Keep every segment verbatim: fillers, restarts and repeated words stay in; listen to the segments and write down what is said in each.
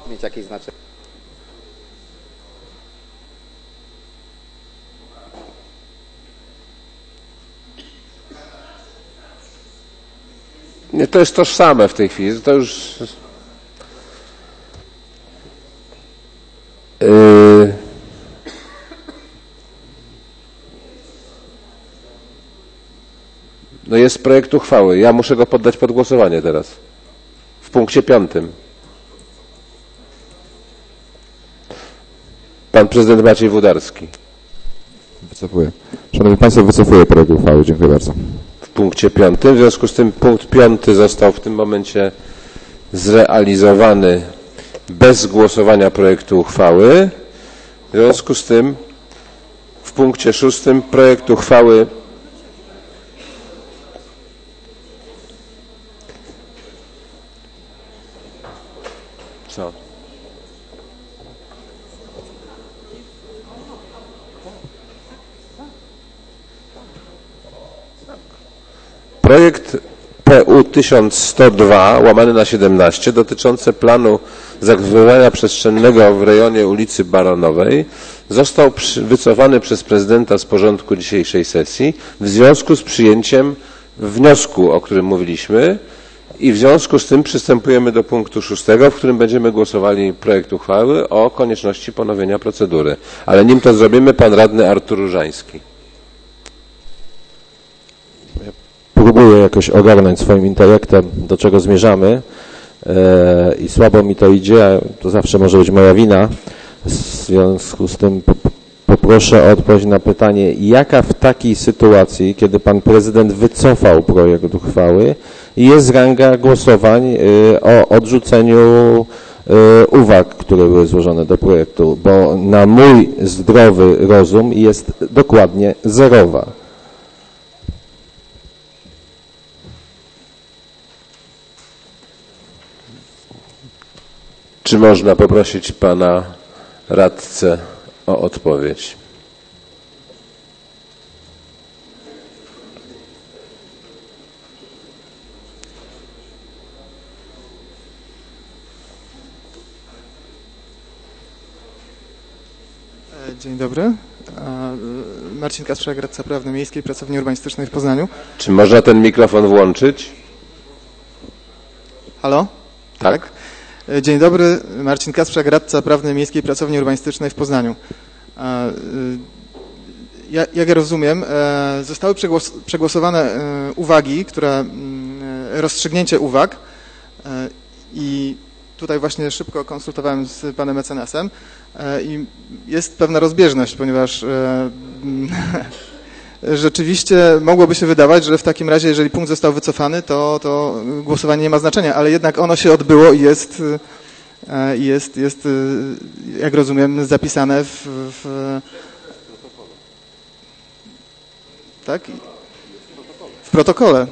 mieć jakieś znaczenie. Nie, to jest tożsame w tej chwili. To już... Yy... No jest projekt uchwały. Ja muszę go poddać pod głosowanie teraz. W punkcie piątym. Pan prezydent Maciej Włodarski. Wycofuję. Szanowni Państwo, wycofuję projekt uchwały. Dziękuję bardzo. W punkcie piątym. W związku z tym punkt piąty został w tym momencie zrealizowany bez głosowania projektu uchwały. W związku z tym w punkcie szóstym projekt uchwały co? Projekt P U tysiąc sto dwa łamany na siedemnaście dotyczący planu zagospodarowania przestrzennego w rejonie ulicy Baronowej został przy, wycofany przez prezydenta z porządku dzisiejszej sesji w związku z przyjęciem wniosku, o którym mówiliśmy, i w związku z tym przystępujemy do punktu szóstego, w którym będziemy głosowali projekt uchwały o konieczności ponowienia procedury. Ale nim to zrobimy, pan radny Artur Różański. Próbuję jakoś ogarnąć swoim intelektem, do czego zmierzamy e, i słabo mi to idzie, to zawsze może być moja wina. W związku z tym poproszę o odpowiedź na pytanie, jaka w takiej sytuacji, kiedy pan prezydent wycofał projekt uchwały, jest ranga głosowań y, o odrzuceniu y, uwag, które były złożone do projektu, bo na mój zdrowy rozum jest dokładnie zerowa. Czy można poprosić pana radcę o odpowiedź? Dzień dobry. Marcin Kasprzak, radca prawny miejskiej, pracowni urbanistycznej w Poznaniu. Czy można ten mikrofon włączyć? Halo? Tak. tak. Dzień dobry. Marcin Kasprzak, radca prawny miejskiej, pracowni urbanistycznej w Poznaniu. Ja, jak ja rozumiem, zostały przegłos przegłosowane uwagi, które, rozstrzygnięcie uwag i tutaj właśnie szybko konsultowałem z panem mecenasem i jest pewna rozbieżność, ponieważ rzeczywiście mogłoby się wydawać, że w takim razie, jeżeli punkt został wycofany, to, to głosowanie nie ma znaczenia, ale jednak ono się odbyło i jest, jest, jest jak rozumiem, zapisane w, w tak? W protokole.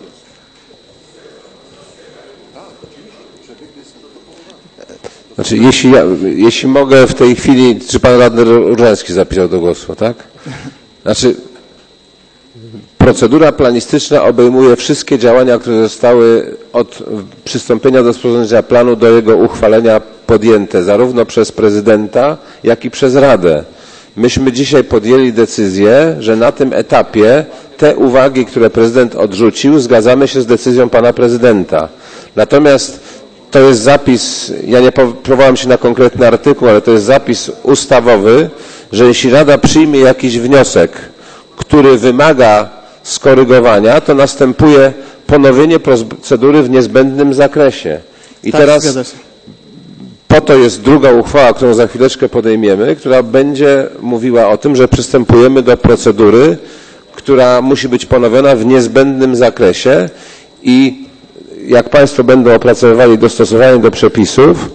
Znaczy, jeśli, ja, jeśli mogę w tej chwili, czy pan radny Różański zapisał do głosu, tak? Znaczy, procedura planistyczna obejmuje wszystkie działania, które zostały od przystąpienia do sporządzenia planu do jego uchwalenia podjęte, zarówno przez prezydenta, jak i przez Radę. Myśmy dzisiaj podjęli decyzję, że na tym etapie te uwagi, które prezydent odrzucił, zgadzamy się z decyzją pana prezydenta. Natomiast to jest zapis, ja nie powołam się na konkretny artykuł, ale to jest zapis ustawowy, że jeśli Rada przyjmie jakiś wniosek, który wymaga skorygowania, to następuje ponowienie procedury w niezbędnym zakresie. I tak, teraz po to jest druga uchwała, którą za chwileczkę podejmiemy, która będzie mówiła o tym, że przystępujemy do procedury, która musi być ponowiona w niezbędnym zakresie i jak państwo będą opracowywali dostosowanie do przepisów,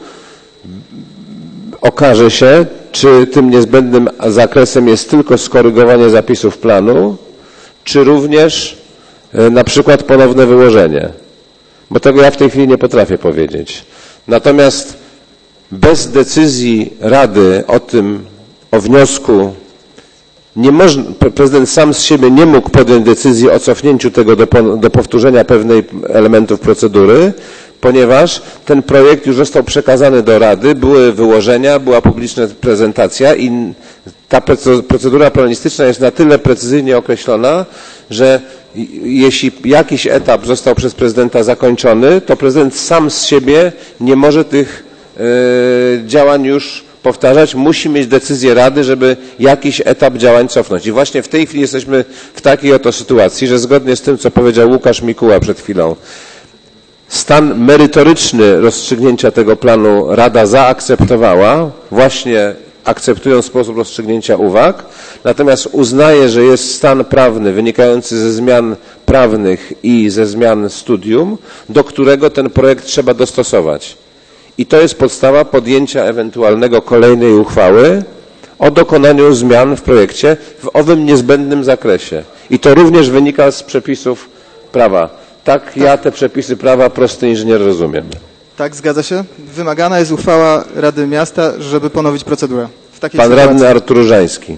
okaże się, czy tym niezbędnym zakresem jest tylko skorygowanie zapisów planu, czy również na przykład ponowne wyłożenie. Bo tego ja w tej chwili nie potrafię powiedzieć. Natomiast bez decyzji Rady o tym, o wniosku, nie można, prezydent sam z siebie nie mógł podjąć decyzji o cofnięciu tego do, do powtórzenia pewnych elementów procedury, ponieważ ten projekt już został przekazany do Rady, były wyłożenia, była publiczna prezentacja i ta procedura planistyczna jest na tyle precyzyjnie określona, że jeśli jakiś etap został przez prezydenta zakończony, to prezydent sam z siebie nie może tych y, działań już powtarzać, musi mieć decyzję Rady, żeby jakiś etap działań cofnąć. I właśnie w tej chwili jesteśmy w takiej oto sytuacji, że zgodnie z tym, co powiedział Łukasz Mikuła przed chwilą, stan merytoryczny rozstrzygnięcia tego planu Rada zaakceptowała, właśnie akceptując sposób rozstrzygnięcia uwag, natomiast uznaje, że jest stan prawny wynikający ze zmian prawnych i ze zmian studium, do którego ten projekt trzeba dostosować. I to jest podstawa podjęcia ewentualnego kolejnej uchwały o dokonaniu zmian w projekcie w owym niezbędnym zakresie. I to również wynika z przepisów prawa. Tak, ja te przepisy prawa prosty inżynier rozumiem. Tak, zgadza się. Wymagana jest uchwała Rady Miasta, żeby ponowić procedurę. W takiej Pan sytuacji... radny Artur Różański.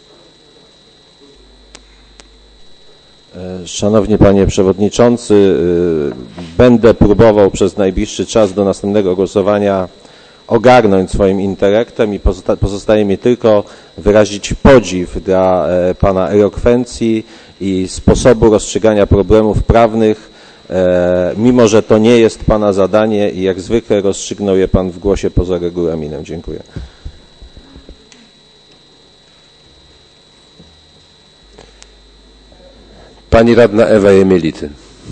Szanowny Panie Przewodniczący, będę próbował przez najbliższy czas do następnego głosowania ogarnąć swoim intelektem i pozostaje mi tylko wyrazić podziw dla Pana elokwencji i sposobu rozstrzygania problemów prawnych, mimo że to nie jest Pana zadanie i jak zwykle rozstrzygnął je Pan w głosie poza regulaminem. Dziękuję. Pani radna Ewa Jemielity.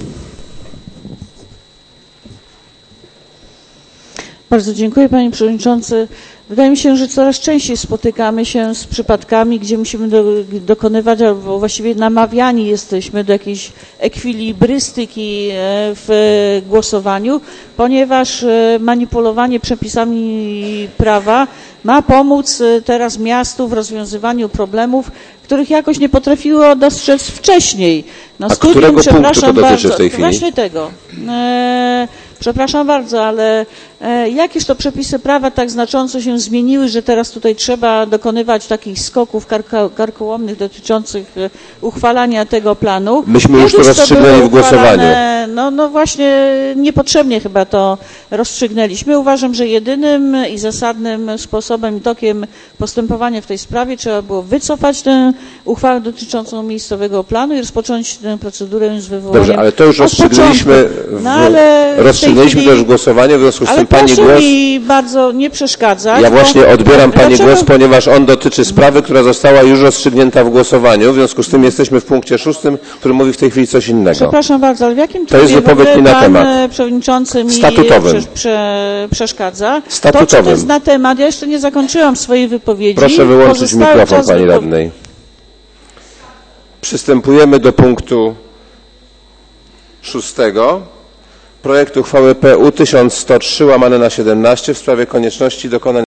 Bardzo dziękuję, Panie Przewodniczący. Wydaje mi się, że coraz częściej spotykamy się z przypadkami, gdzie musimy do, dokonywać, albo właściwie namawiani jesteśmy do jakiejś ekwilibrystyki w głosowaniu, ponieważ manipulowanie przepisami prawa ma pomóc teraz miastu w rozwiązywaniu problemów, których jakoś nie potrafiło dostrzec wcześniej. No, A studium, którego punktu przepraszam to dotyczy bardzo, w tej chwili? Właśnie tego. E, przepraszam bardzo, ale e, jakież to przepisy prawa tak znacząco się zmieniły, że teraz tutaj trzeba dokonywać takich skoków karko, karkołomnych dotyczących e, uchwalania tego planu. Myśmy już to Kiedyś rozstrzygnęli było w głosowaniu. uchwalane, No, no właśnie niepotrzebnie chyba to rozstrzygnęliśmy. Uważam, że jedynym i zasadnym sposobem i tokiem postępowania w tej sprawie trzeba było wycofać tę uchwałę dotyczącą miejscowego planu i rozpocząć tę procedurę z wywołaniem. Dobrze, ale to już rozstrzygnęliśmy, w, no, ale rozstrzygnęliśmy chwili, to już w głosowaniu, w związku z ale tym Pani proszę głos... mi bardzo nie przeszkadzać. Ja właśnie bo, odbieram Pani dlaczego... głos, ponieważ on dotyczy sprawy, która została już rozstrzygnięta w głosowaniu, w związku z tym jesteśmy w punkcie szóstym, który mówi w tej chwili coś innego. Przepraszam bardzo, ale w jakim To jest trybie wypowiedź nie na pan temat. Przewodniczący mi Statutowym. Prze, prze, przeszkadza? Statutowym. To, czy to jest na temat, ja jeszcze nie zakończyłam swojej wypowiedzi. Proszę wyłączyć Pozostały mikrofon czas Pani wypo... radnej. Przystępujemy do punktu szóstego. Projekt uchwały P U tysiąc sto trzy łamane na siedemnaście w sprawie konieczności dokonania